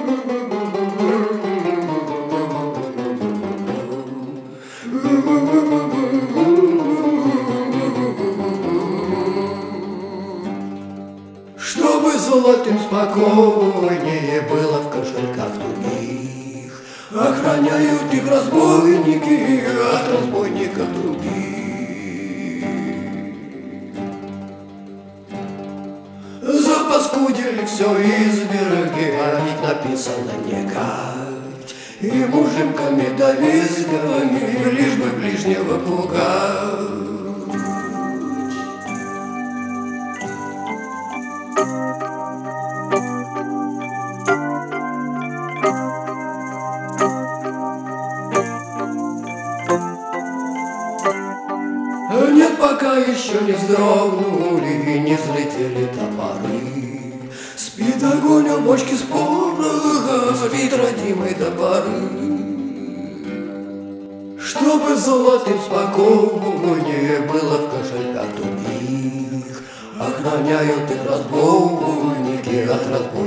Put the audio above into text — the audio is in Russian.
Чтобы золотым спокойнее было в кошельках других, охраняют их разбойники от разбойников других. Запаскудили все изверги, а ведь написано не гать, и мужиками да визгами, лишь бы ближнего пугать. Нет, пока еще не вздрогнули и не взлетели топоры. Спит огонь у бочки с порохом, спит родимый до поры. Чтобы золотым спокойнее было в кошельках других, охраняют их разбойники от разбойников.